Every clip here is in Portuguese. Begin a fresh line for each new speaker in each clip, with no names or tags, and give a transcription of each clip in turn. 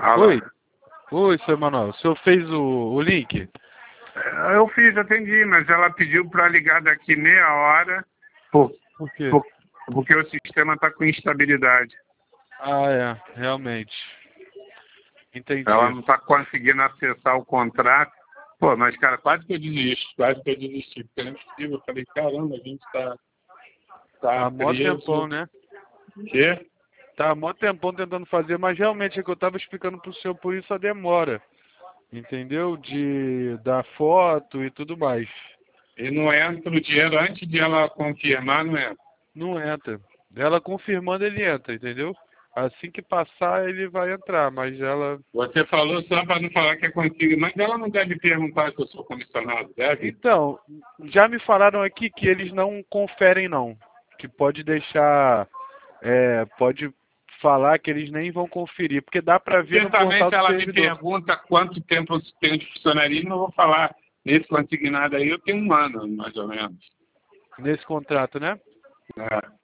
Alô?
Oi, oi, seu Manuel. O senhor fez o link?
Eu fiz, atendi, mas ela pediu para ligar daqui meia hora por,
Por quê?
por- porque o sistema está com instabilidade.
Ah, é, realmente. Entendi.
Ela não está conseguindo acessar o contrato. Pô, mas, cara, quase que eu desisto, porque não é possível. Eu falei, caramba, a gente tá
Há mó tempão,
preso.
né?
Quê?
Tá há mó tempão tentando fazer, mas realmente é que eu tava explicando pro senhor, por isso a demora. Entendeu? De dar foto e tudo mais.
E não entra o dinheiro antes de ela confirmar, não entra.
Não entra. Ela confirmando, ele entra, entendeu? Assim que passar, ele vai entrar, mas ela...
Você falou só para não falar que é contigo, mas ela não deve perguntar se eu sou comissionado, deve?
Então, já me falaram aqui que eles não conferem, não. Que pode deixar... pode falar que eles nem vão conferir, porque dá para ver no
Certamente
portal do
ela me
servidor.
pergunta quanto tempo eu tenho de funcionarismo, eu vou falar, nesse consignado aí eu tenho 1 ano, mais ou menos.
Nesse contrato, né?
É,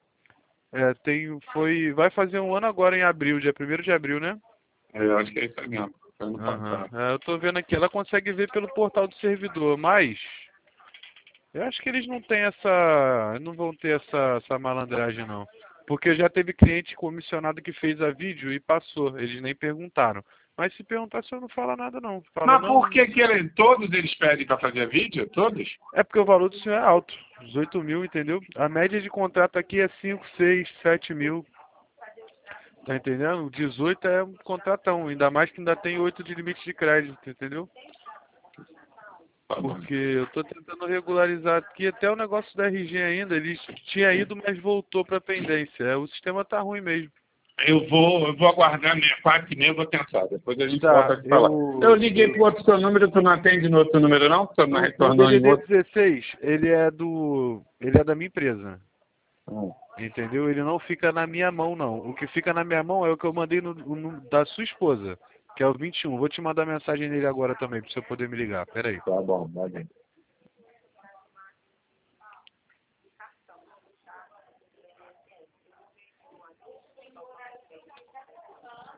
Vai fazer 1 ano agora em abril, dia 1º de abril, né?
eu acho que é isso aí mesmo, foi ano
Aham.
passado.
Eu tô vendo aqui, ela consegue ver pelo portal do servidor, mas eu acho que eles não vão ter essa malandragem não. Porque já teve cliente comissionado que fez a vídeo e passou, eles nem perguntaram. Mas se perguntar, você não fala nada não. Fala,
Mas
não,
por que todos eles pedem para fazer vídeo? Todos?
é porque o valor do senhor é alto, 18 mil, entendeu? A média de contrato aqui é 5, 6, 7 mil, tá entendendo? 18 é um contratão, ainda mais que ainda tem 8 de limite de crédito, entendeu?
Tá bom.
Porque eu tô tentando regularizar aqui até o negócio da RG ainda, ele tinha ido, mas voltou para pendência. O sistema tá ruim mesmo.
Eu vou aguardar minha parte e vou pensar. Depois a gente volta
Tá,
a se falar. Eu liguei para o outro seu número, tu não atende no outro número não? Tu não
o
retornou em
DDD
outro?
16, ele é da minha empresa. Entendeu? Ele não fica na minha mão, não. O que fica na minha mão é o que eu mandei da sua esposa, que é o 21. Vou te mandar mensagem nele agora também, pra você poder me ligar. Pera aí.
Tá bom, vai bem.